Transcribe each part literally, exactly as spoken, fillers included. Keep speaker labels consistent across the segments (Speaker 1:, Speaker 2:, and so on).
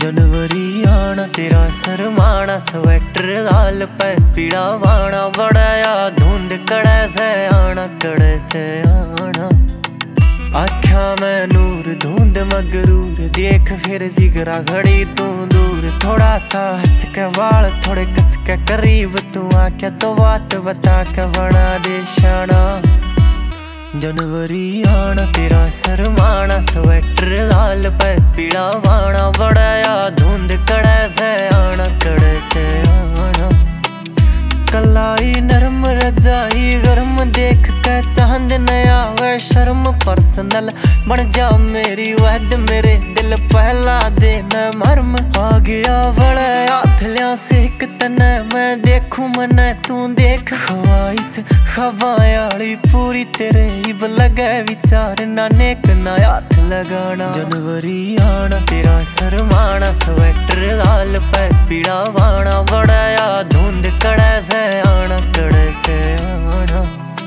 Speaker 1: जनवरी आना तेरा सरमाना, स्वेटर लाल पे पीड़ा वाना, बड़ाया धुंध कड़े से आना, कड़े से आना। आख्या मैं नूर धुंध मगरूर, देख फिर जिगरा घड़ी तू दूर, थोड़ा सा हंस के वाल थोड़े कस के करीब, तू आख्या तो बात बता के बना दे शाना। जनवरी आना तेरा सरमाना, स्वेटर लाल पे पीड़ा वाना, बड़ाया धुंध कड़े से आना, कड़े से आना। कलाई नरम रजाई गर्म देख के चांद नया वे शर्म पर्सनल, बन जा मेरी वहद मेरे दिल पहला दिन मरम। आ गया बड़े हाथ लिया सेक तने, मैं देखूं मने तू देख, ख्वाइश खवायाली पूरी तेरे इब लगे विचार, ना नेक ना हाथ लगाना। जनवरी आना तेरा सरमाना, स्वेटर लाल पे पीड़ा वाना, बड़ाया धुंध कड़े से आना, कड़े से आना।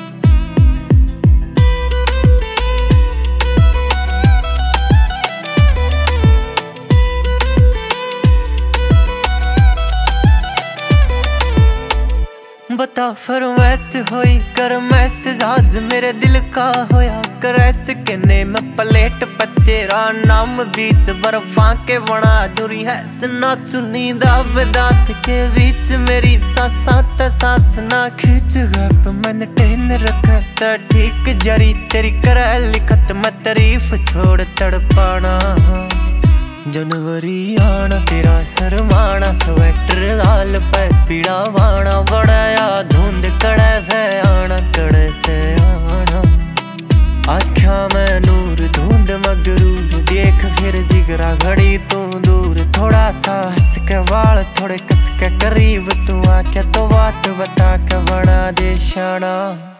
Speaker 1: बता फरमाइश होई कर मैसेज आज मेरे दिल का होया करैस के ने, मैं प्लेट पे तेरा नाम बीच बर्फा के बना दूरी है सना, चुनी दाब दांत के बीच मेरी सांसा ते सांस ना खींच, गप मैंने टेन रखता ठीक जरी तेरी करे लिखत, मैं तारीफ छोड़ तड़पाना। जनवरी आना तेरा सरमाना, स्वेटर लाल पे पीड़ा वाना, बड़ाया धुंध कड़े से आना, कड़े से आना। आख्या मैं नूर धुंध मगरूर, देख फिर जिगरा घड़ी तू दूर, थोड़ा सा हंस के वाल थोड़े कस के करीब, तू आख्या तो बात बता के बना दे शाना।